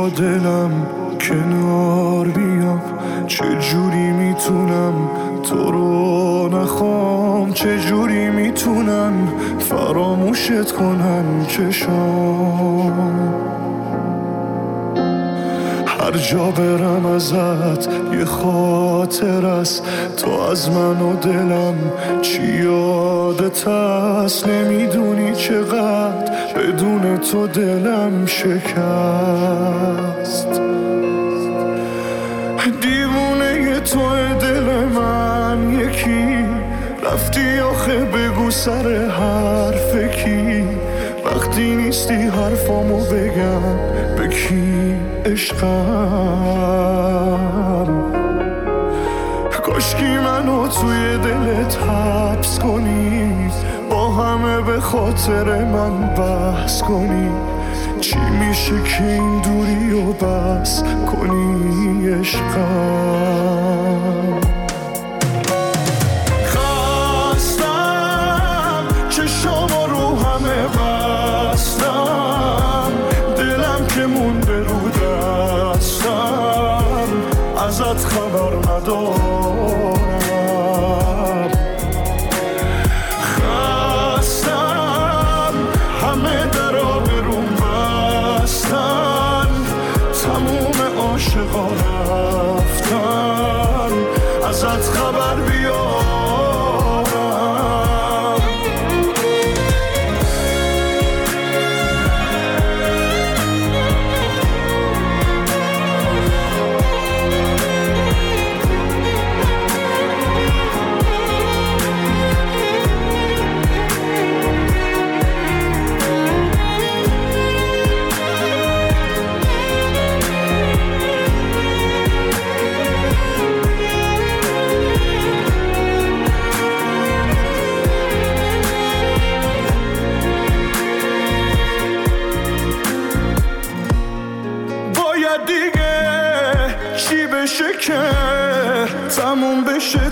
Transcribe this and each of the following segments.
با دلم کنار بیام، چجوری میتونم تو رو نخوام، چجوری میتونم فراموشت کنم چشام. هر جا برم ازت یه خاطر است، تو از من و دلم چی یادت هست، نمیدونی چقدر بدون تو دلم شکست. دیوونه توی دل من یکی، رفتی آخه بگو سر حرف کی، وقتی نیستی حرفامو بگم به کی عشقم. کاشکی منو توی دلت حبس کنی، با همه به خاطر من بحث کنی، چی میشه که این دوری و بس کنی عشقم. خستم چشامو رو همه بستم، دلم که مونده رو دستم، ازت خبر ندارم. خستم همه درا برون بستن، تموم عاشقا رفتن، ازت خبر بیارم. که تموم بشه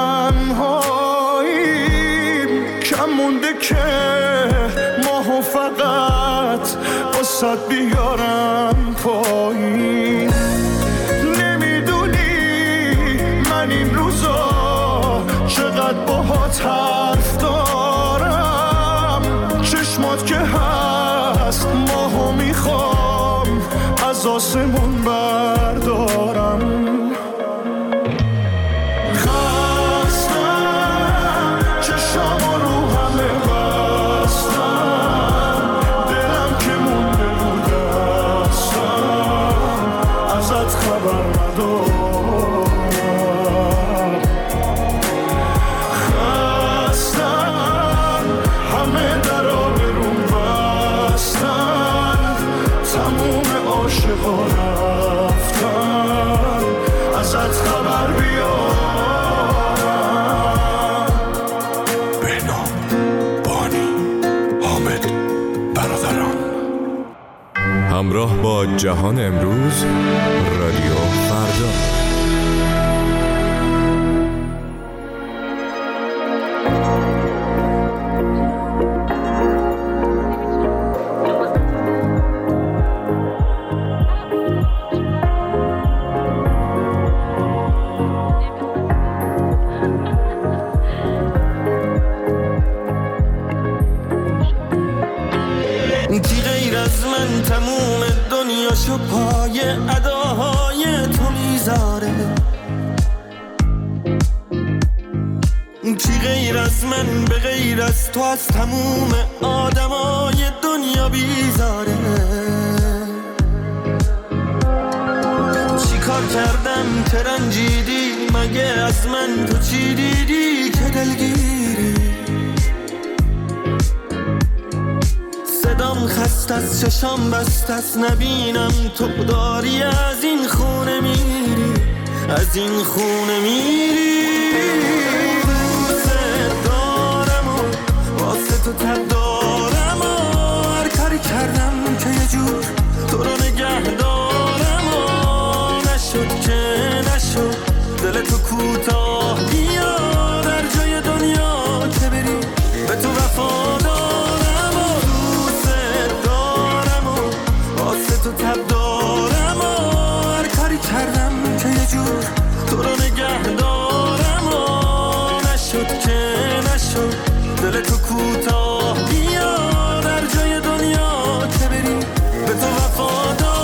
تنهاییم، کم مونده که ماهو فقط واسه بیارم پایین. نمیدونی من این روزا چقدر باهات حرف دارم، چشمات که هست ماهو میخوام از آسمون بردارم. همراه با جهان امروز، رادیو فردا. تموم دنیاشو پای اداهای تو میذاره، کی غیر از من به غیر از تو از تموم آدمای دنیا بیزاره. چی کار کردم که رنجیدی، مگه از من تو چی دیدی که دلگیری؟ صدام خست از چشام بست از نبینم تو داری از این خونه میری، از این خونه میری. دوست دارم و واسه تو تب دارم و هر کاری کردم که یه جور تو رو نگه دارم و نشد که نشد، دل تو کوتاه بیا در جای دنیا که بری به تو وفادارم و دوست دارم و واسه تو تب دارم نشو دل تو کوتاه بیا در جای دنیا که بری به تو وفادارم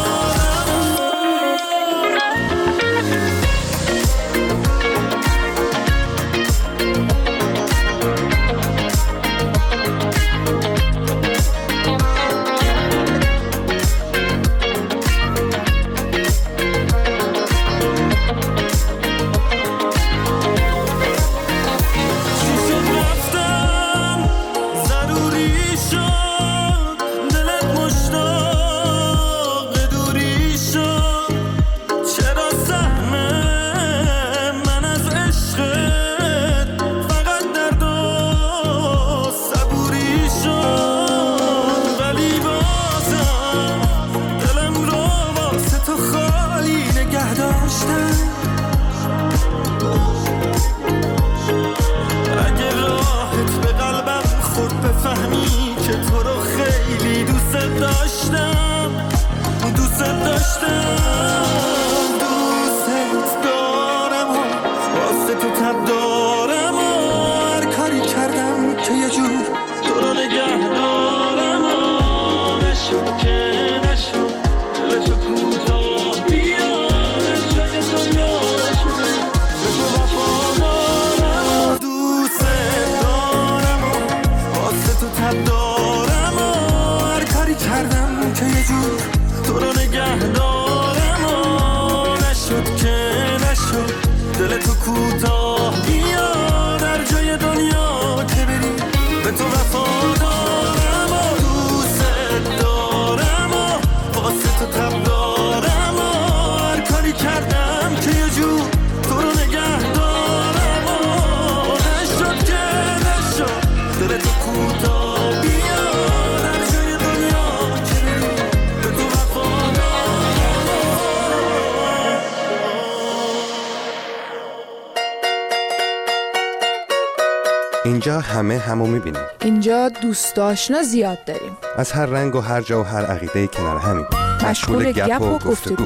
اینجا همه همو میبینیم. اینجا دوست آشنا زیاد داریم. از هر رنگ و هر جا و هر عقیده کنار همین. مشغول گپ و گفتگو.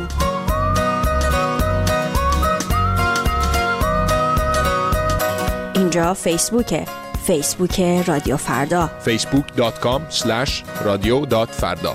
اینجا فیسبوک رادیو فردا. facebook.com/radio.farda.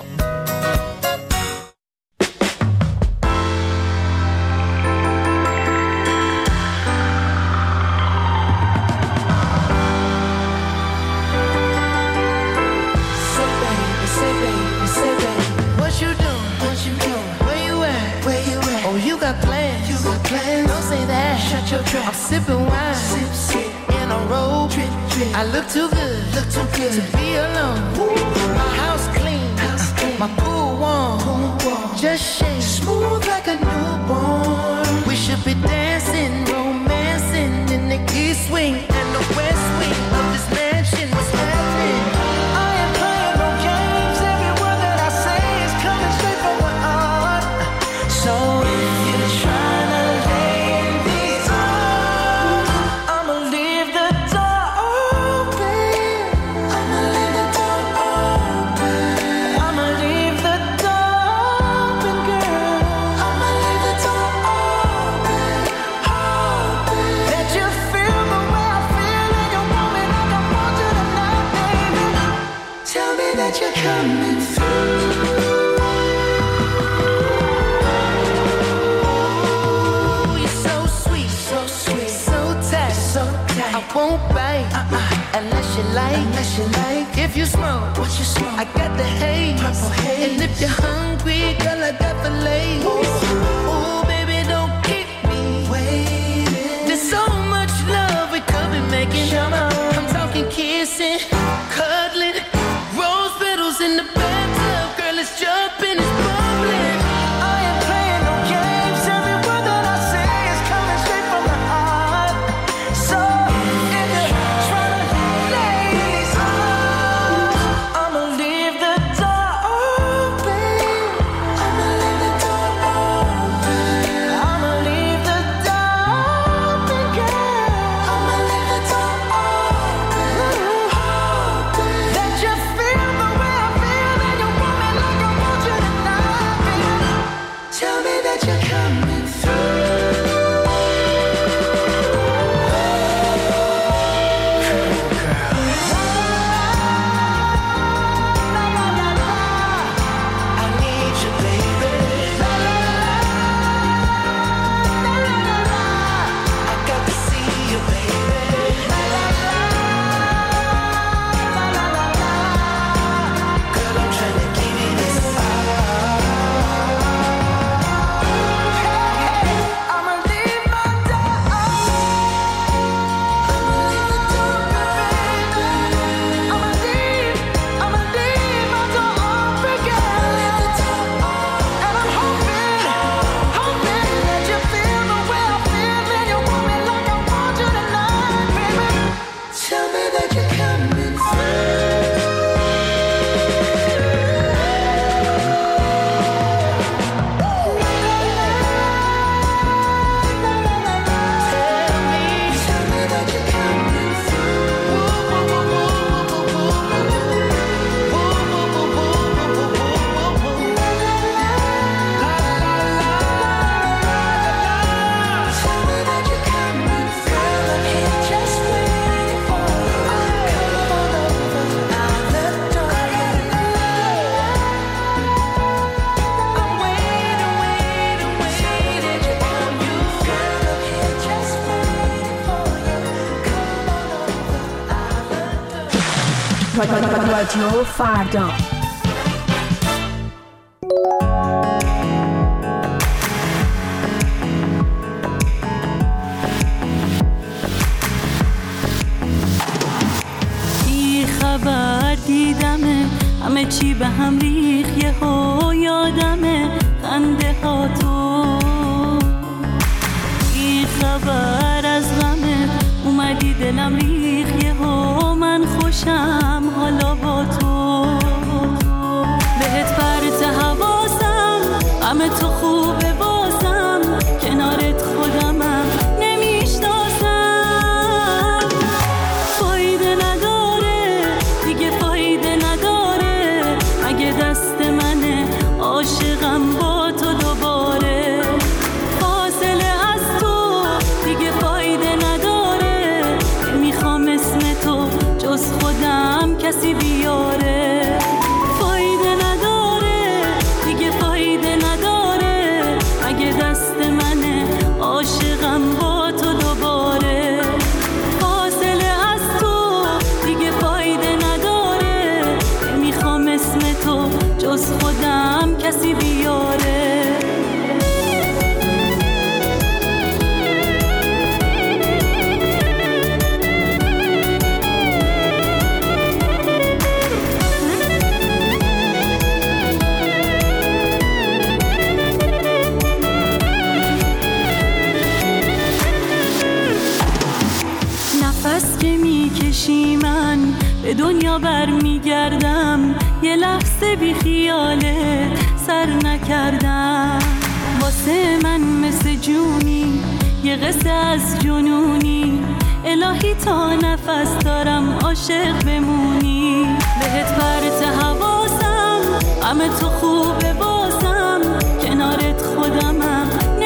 I'm sipping wine, in a robe. I look too good to be alone. My house clean, my pool warm. Just shake smooth like a newborn. We should be dancing, romancing in the east wing and the west wing of this mansion. What's happening? I am playing no games. Every word that I say is coming straight from my heart. So if you're trying to coming through. You're so sweet, so tight. I won't bite unless you like. If you smoke, what you smoke? I got the haze. Purple haze. And if you're hungry, girl, I got the lace. Ooh, baby, don't keep me waiting. There's so much love we could be making. I'm talking kissing, cuddling. In the bathtub, girl, it's jumping, it's bubbling. I am playing no games. Every word that I say is coming straight from the heart. So if you're trying to lay these arms, I'ma leave the door open. I'ma leave the door open. I'ma leave the door open, girl. I'ma leave the door open. رادیو فردا. بی خبر دیدمه همه چی به هم ریخ یهو یادمه خنده ها تو بی خبر از غمه اومدی دلم ریخ یهو من خوشم حالا با تو بهت پرت حواسم غم تو خوبه بازم کنارت خودمم نمیشناسم فایده نداره دیگه فایده نداره اگه دست منه عاشقم با تو دوباره فاصله از تو دیگه فایده نداره نمیخوام اسم تو جز خودم کسی بیاره فایده نداره دیگه فایده نداره اگه دست منه عاشقم با تو دوباره فاصله از تو دیگه فایده نداره نمیخوام اسم تو جز خودم کسی بیاره من به دنیا برمیگردم یه لحظه بی خیاله سر نکردم واسه من مثل جونی یه قصه از جنونی الهی تا نفس دارم عاشق بمونی بهت پرت حواسم غم تو خوبه بازم کنارت خودمم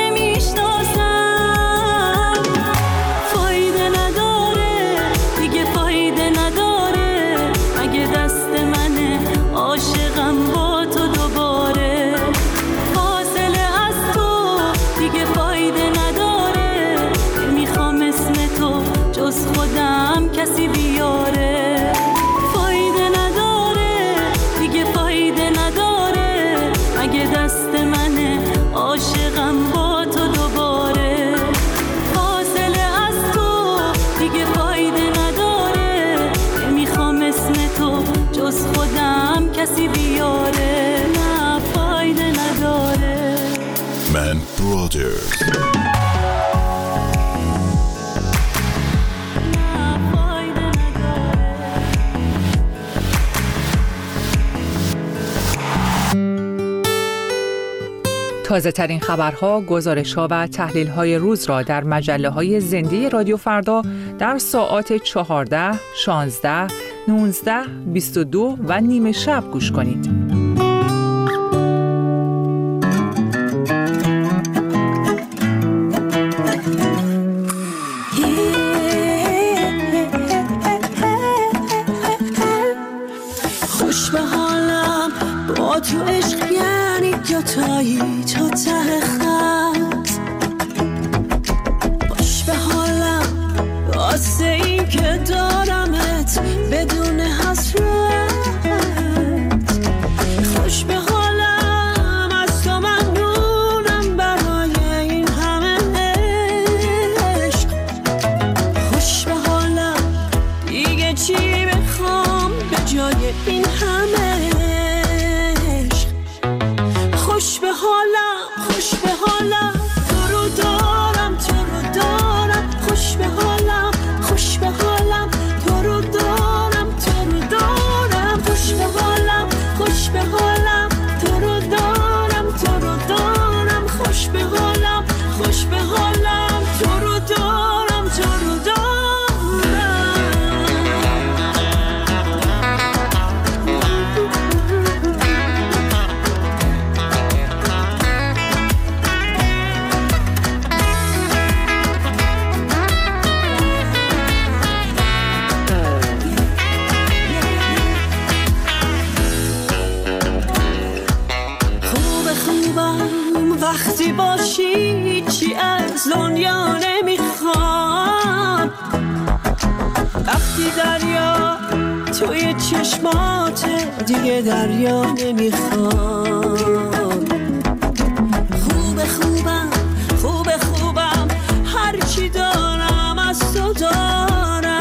نمیشناسم فایده نداره دیگه فایده نداره اگه دست منه عاشقم با تو دوباره فاصله از تو دیگه فایده نداره نمیخوام اسم تو جز خودم کسی بیاره فایده نداره دیگه فایده نداره اگه دست منه عاشقم با تو دوباره فاصله از تو دیگه فایده نداره نمیخوام اسم تو جز خودم کسی بیاره نه فایده نداره من برادرز تازه ترین خبرها، گزارش‌ها و تحلیل‌های روز را در مجله‌های زنده رادیو فردا در ساعات 14، 16، 19، 22 و نیمه شب گوش کنید. خوش به حالم با تو عشق یعنی دوتایی تا ته خط خوش به حالم واسه این که دارمت بدون حسرت خوش به حالم از تو ممنونم برای این همه عشق خوش به حالم دیگه چی بخوام به جای این همه خوش به حالم خوش به حالم تو رو دارم خوش به حالم تو رو دارم چشماته دیگه دریا نمیخوام. خوبه خوبم خوبه خوبم هرچی دارم از تو دارم.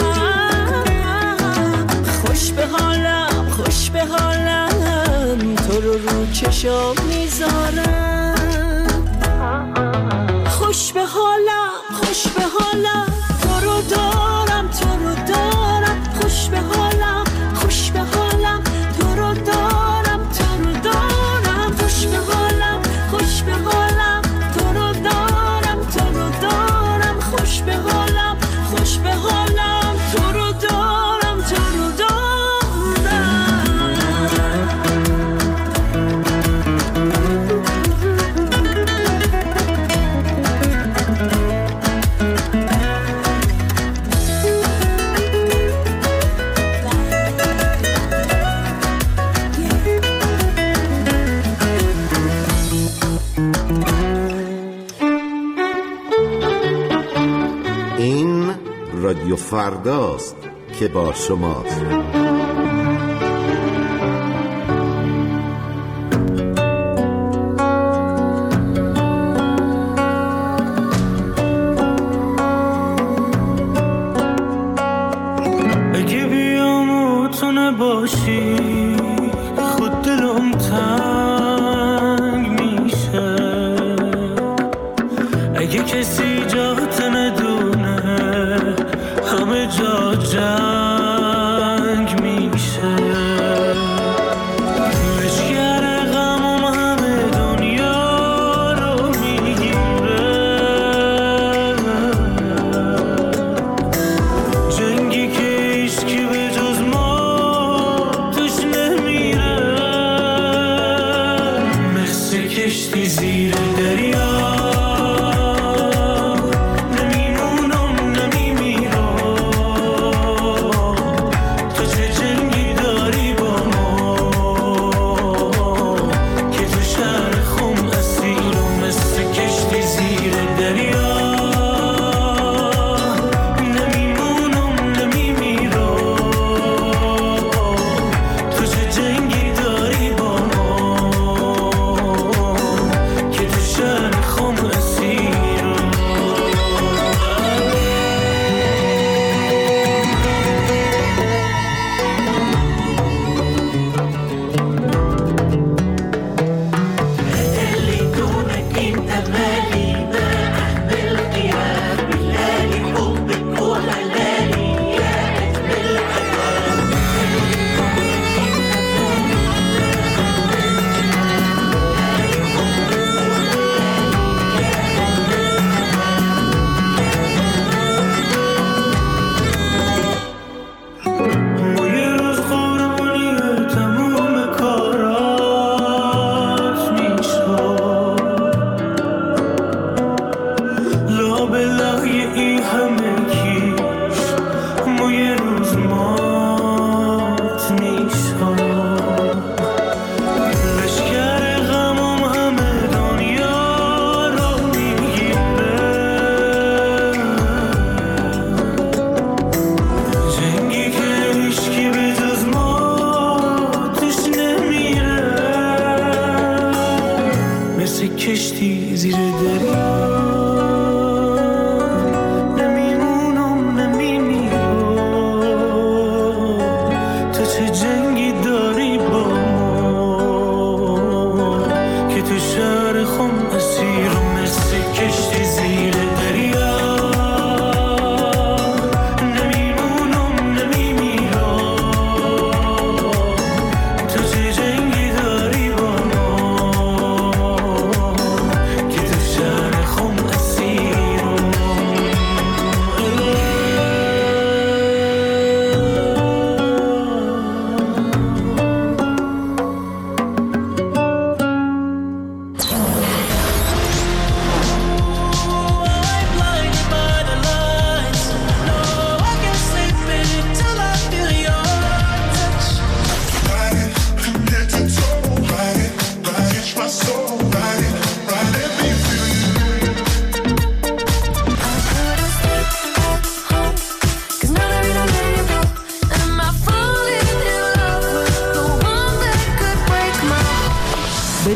خوش به حالم خوش به حالم تو رو چشم میذارم. خوش به حالم خوش به حالم تو رو دارم تو رو دارم. خوش به حالم خوش به حالم تو رو دارم تو رو دارم. خوش به حالم خوش به حالم تو رو دارم تو رو دارم. خوش به حالم خوش به حالم تو رو دارم تو رو دارم. رادیو فرداست که با شماست. اگه بیام و تو نباشی خود دلم تنگ میشه. اگه کسی جات ندونه همه جا جنگ میشه. لشگر غمم همه دنیا رو میگیره. جنگی که هیچکی به جز ما توش نمیره.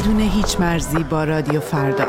بدون هیچ مرزی با رادیو فردا.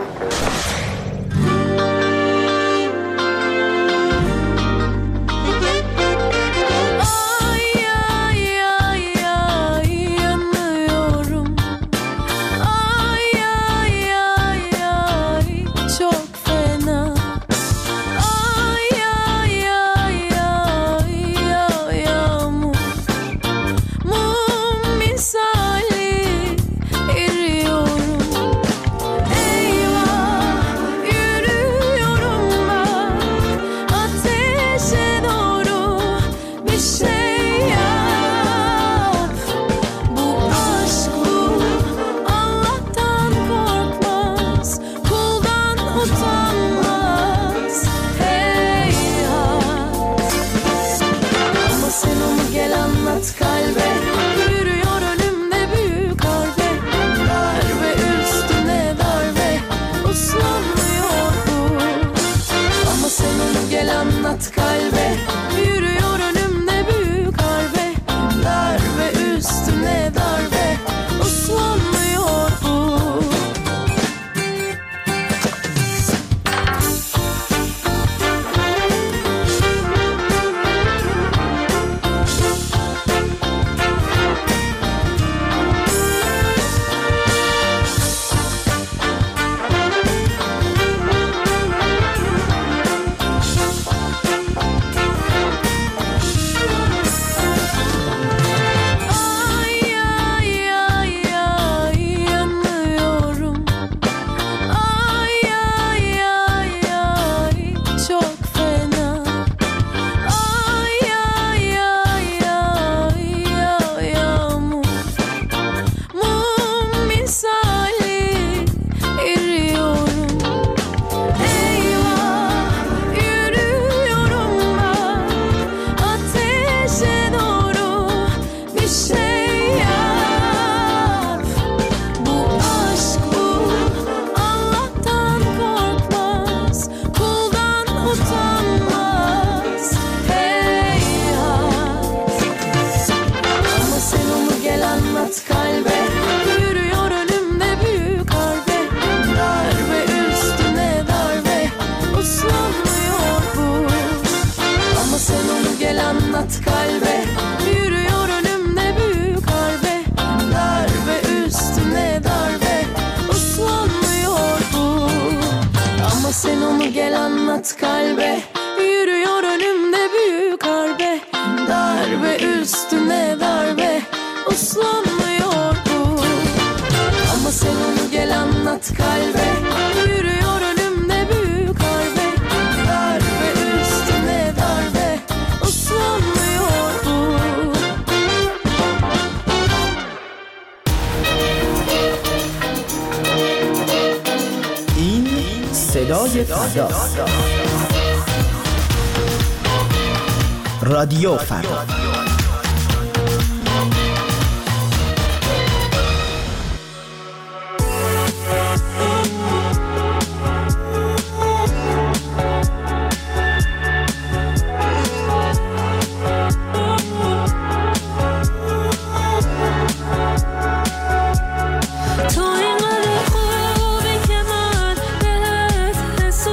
رادیو فردا.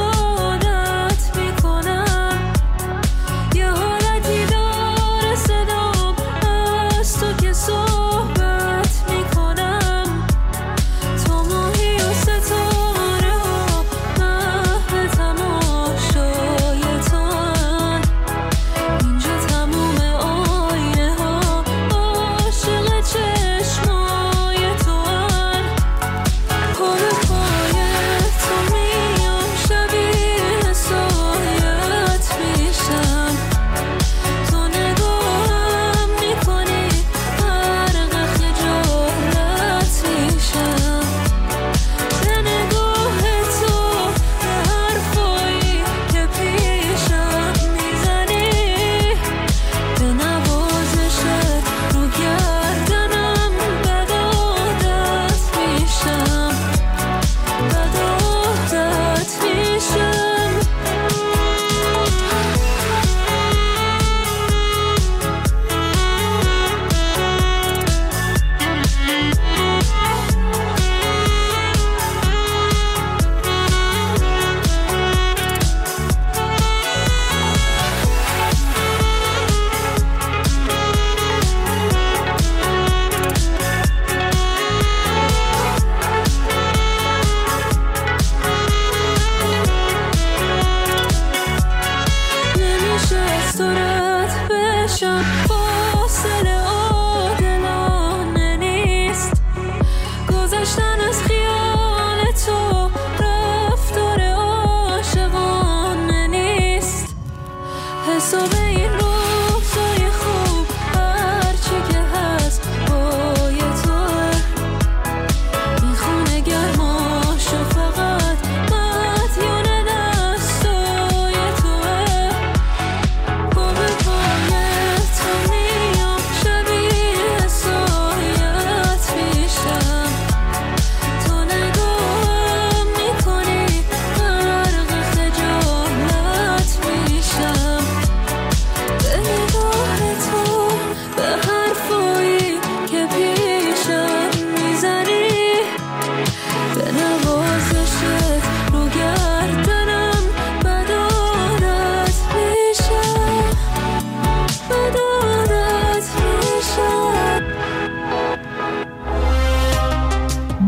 یه حالتی داره صدا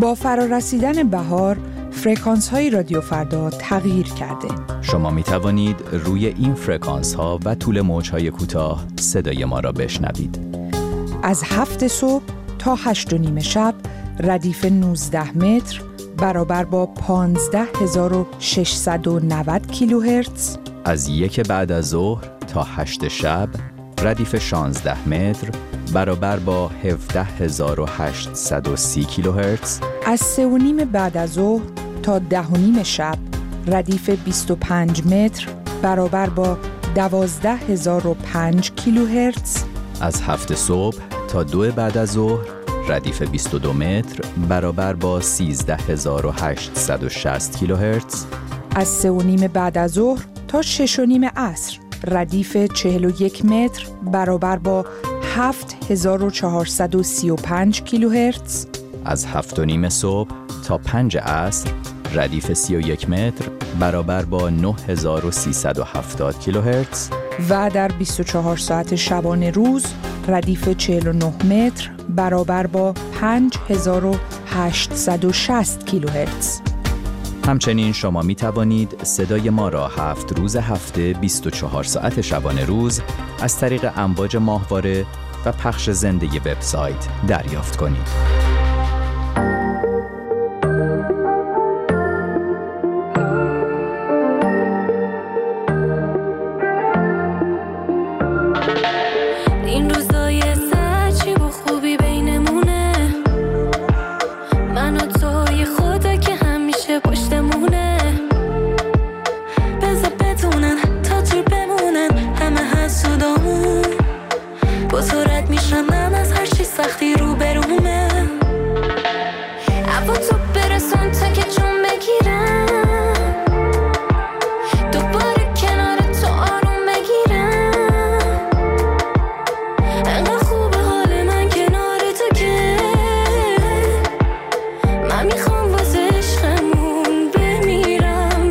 با فرارسیدن بهار، فرکانس های رادیو فردا تغییر کرده. شما می توانید روی این فرکانس ها و طول موج های کوتاه صدای ما را بشنوید. از 7 صبح تا 8:30 شب ردیف 19 متر برابر با 15690 کیلوهرتز. از 1 بعد از ظهر تا 8 شب ردیف 16 متر برابر با 17830 کیلوهرتز. از 3:30 بعد از ظهر تا 10:30 شب ردیف 25 متر برابر با 12005 کیلوهرتز. از 7 صبح تا 2 بعد از ظهر ردیف 22 متر برابر با 13860 کیلوهرتز. از 3:30 بعد از ظهر تا 6:30 عصر ردیف 41 متر برابر با 7435 کیلوهرتز. از 7:30 صبح تا 5 عصر ردیف 31 متر برابر با 9370 کیلوهرتز. و در 24 ساعت شبانه روز ردیف 49 متر برابر با 5860 کیلوهرتز. همچنین شما می توانید صدای ما را 7 روز هفته 24 ساعت شبانه روز از طریق امواج ماهواره و پخش زنده وبسایت دریافت کنید. این روزای سچی و خوبی بینمونه، من و توی خدا که همیشه پشتمونه. بذار بدونن تا دور بمونن همه حسودامون، با تو رد میشم من از هر چی سختی رو برومه. عبا تو برسون تا که جون بگیرم، دوباره کنار تو آروم بگیرم. انقدر خوبه حال من کنار تو که من میخوام واسه عشقمون بمیرم.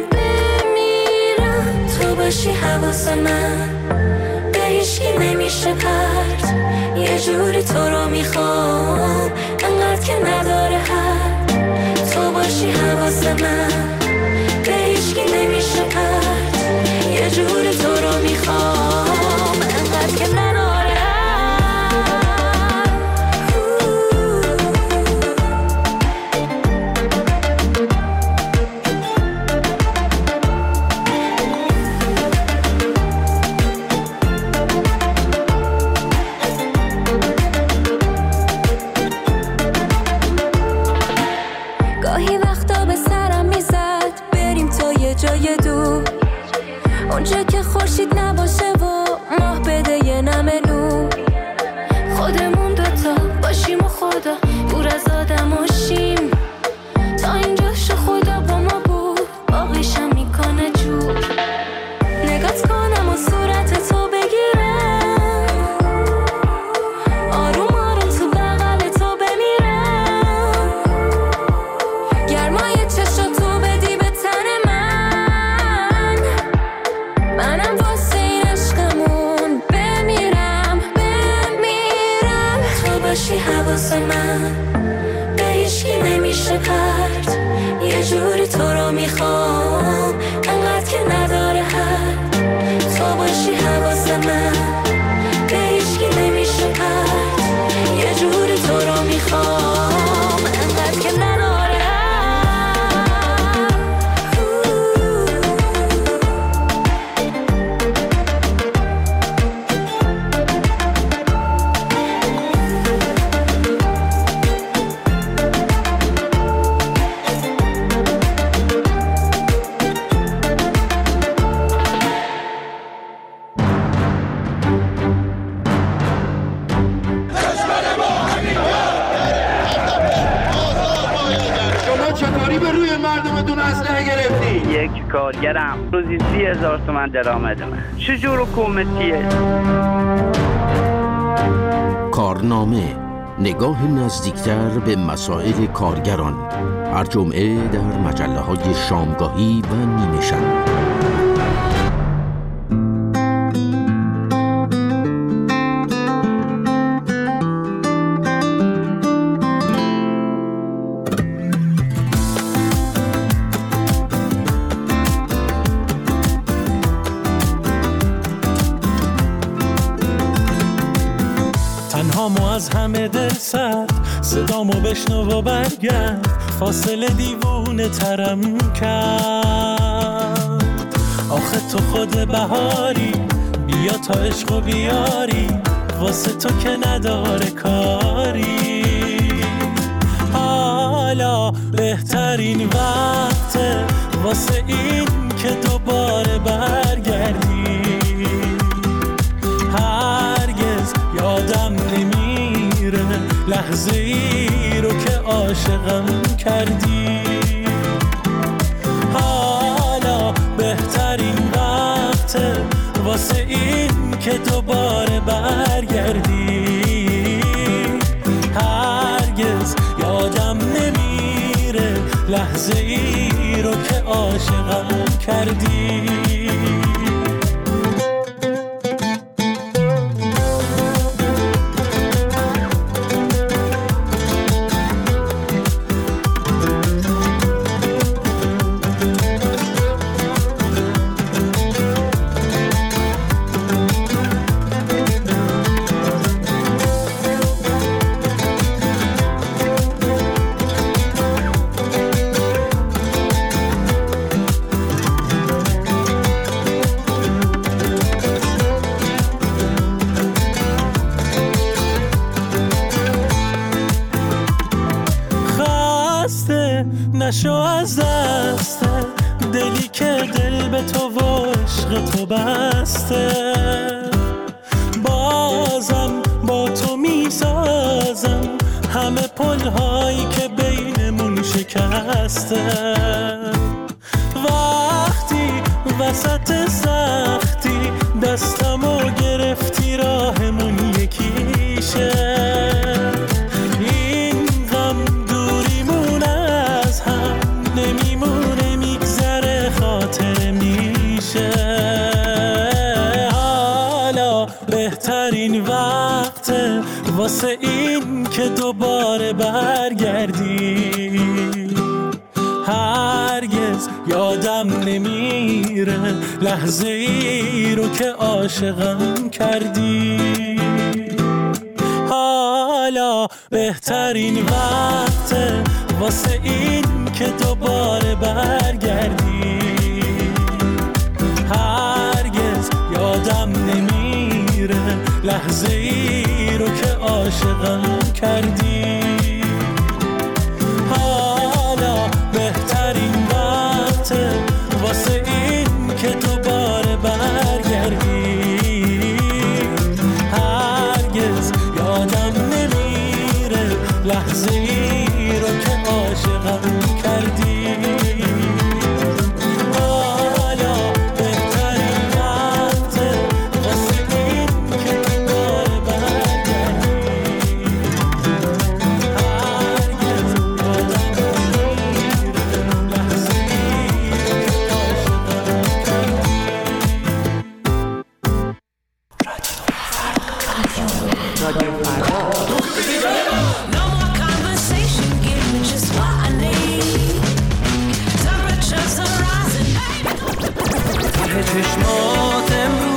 تو باشی حواس من به هیچکی نمیشه پرت، یه جوری تو رو میخوام انقدر که نداره حد. تو باشی حواس من به هیچکی نمیشه پرت، یه جوری تو رو میخوام انقدر که نداره حد. گاهی وقتا به سرم میزد بریم تا یه جای دور، اونجا که خورشید نباشه و ماه بده یه نمه نور. خودمون دوتا باشیم و خدا دور از آدم باشیم، تا اینجا شو خدا با ما بود باقیشم میکنه جور. نگات کنم و صورت تو بگیرم، آروم آروم تو بغل تو بمیرم. گرمای چشم تو بدی به تن من، منم واسه این عشقمون بمیرم. تو باشی حواس من به هیچکی نمیشه پرت، یه جوری تو رو میخوام انقدر که نداره حد. تو باشی حواس من به هیچکی نمیشه پرت، یه جوری تو رو میخوام انقدر که نداره حد. یک کارگرم روزی 30,000 تومان درآمد من. چجور حکومتیه؟ کارنامه، نگاه نزدیکتر به مسائل کارگران، هر جمعه در مجله‌های شامگاهی و نیمه شب. هامو از همه دل سرد، صدامو بشنو و برگرد، فاصله دیوونه ترم کرد. آخه تو خود بهاری، بیا تا عشق و بیاری، واسه تو که نداره کاری. حالا بهترین وقته واسه این که دوباره برگردی. هرگز یادم نمیره لحظه ای رو که عاشقم کردی. حالا بهترین وقته واسه این که دوباره برگردی. هرگز یادم نمیره لحظه ای رو که عاشقم کردی. نشو از دست دلی که دل به تو و عشق تو بسته. بازم با تو میسازم همه پلهایی که بینمون شکسته. وقتی وسط سختی دستمو گرفتی راهمون یکیشه. بهترین وقته واسه این که دوباره برگردی. هرگز یادم نمیره لحظه ای رو که عاشقم کردی. حالا بهترین وقته واسه این که دوباره برگردی. هرگز یادم نمیره لحظه ای رو که عاشقم کردی. حالا بهترین وقته واسه این که دوباره برگردی. هرگز یادم نمیره لحظه ای رو که عاشقم کردی. چشمات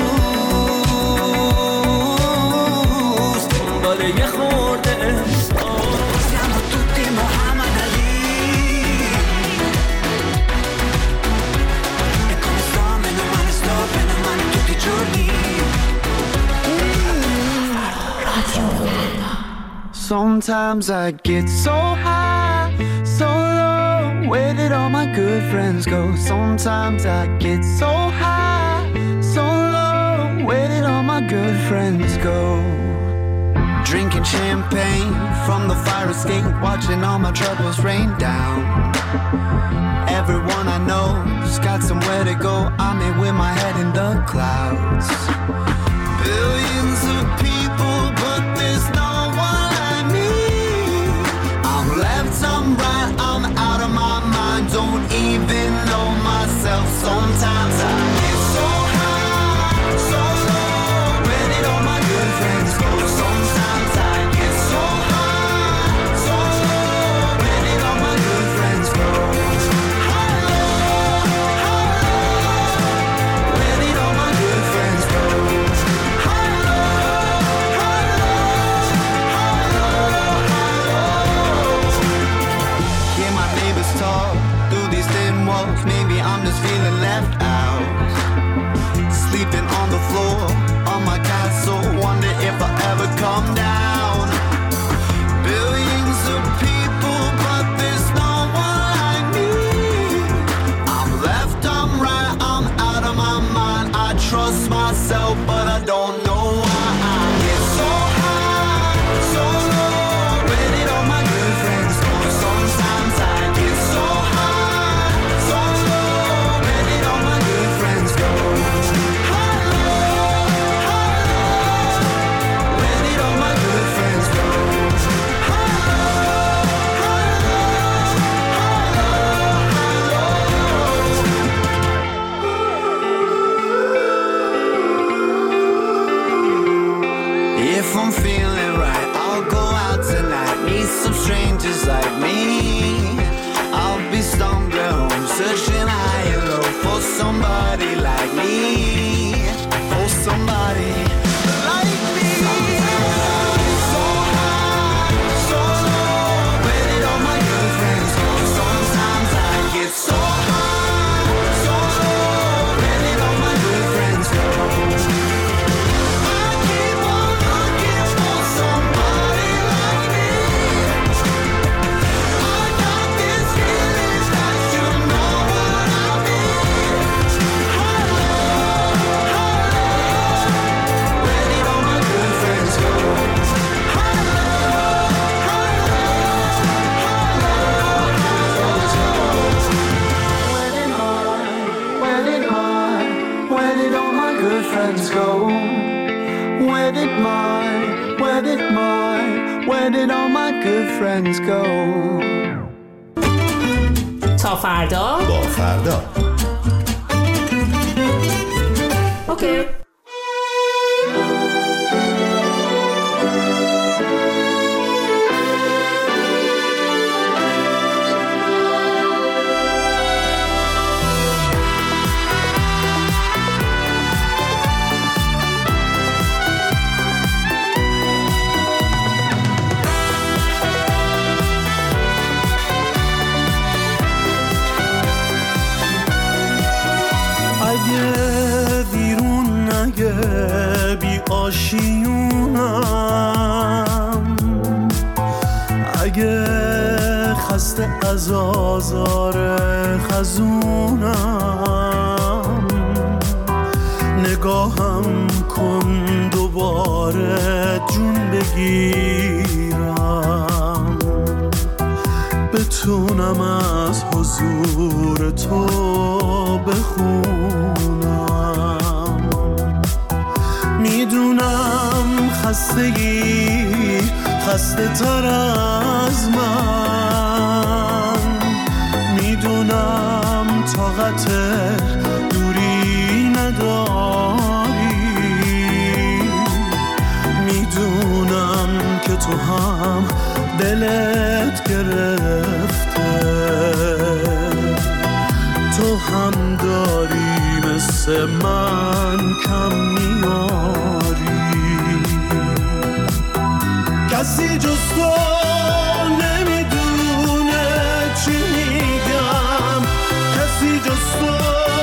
امروز دنبال یه خورده احساس. Siamo tutti Muhammad Ali e come sto meno male tutti i giorni. Sometimes I get so high, so low, where did all my good friends go? Sometimes I get so high, so low, where did all my good friends go? Drinking champagne from the fire escape, watching all my troubles rain down. Everyone I know's got somewhere to go, I'm here with my head in the clouds. Billions of people, but there's no one like me. I'm left, I'm right, I'm out of my mind, don't even know myself. Sometimes I get so high, so low, where did all my good friends go? Sometimes I get so high, so low, where did all my good friends go? High, low, where did all my good friends go? High, low, some strangers like me. I'll be stumbling home, searching high and low for somebody like me, for somebody like me. So high, so low, where did all my good friends go? Sometimes I get so high, so low, where did all my good friends go? I keep on looking for somebody like me. I got this feeling that you know what I mean. Hello, where did all my good friends go? Where did all my good friends go? Where did all my good friends go? تا فردا با فردا. اوکی. بی آشیونم، اگه خسته از آزار خزونم، نگاهم کن دوباره جون بگیرم، بتونم از حضور تو بخونم. میدونم خستگی خسته تر از من، میدونم طاقت دوری نداری، میدونم که تو هم دلت گرفته، تو هم داری مثل من کم میاری. کسی جز تو نمیدونه چی میگم، کسی جز تو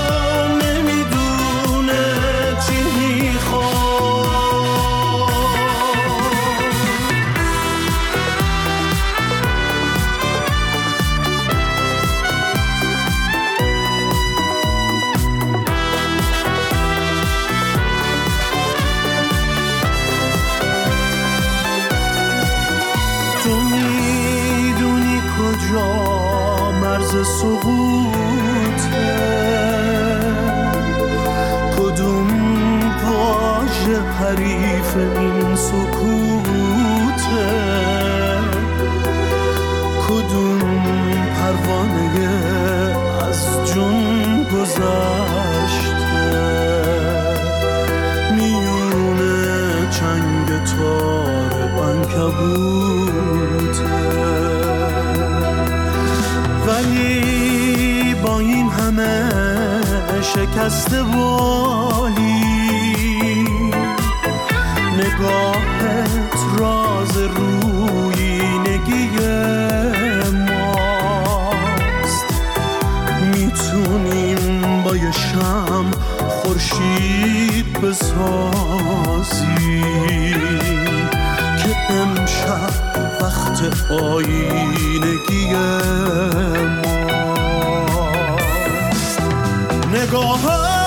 نمیدونه چی مرز سقوطه، کدوم واژه حریف این سکوته، کدوم پروانه از جون گذشته، میونه چنگ تار عنکبوته. ولی با این همه شکست والی، نگاهت راز رویینگی ماست. میتونیم با یه شمع خورشید بسازیم که امشب وقت آینگی ماست. نگاه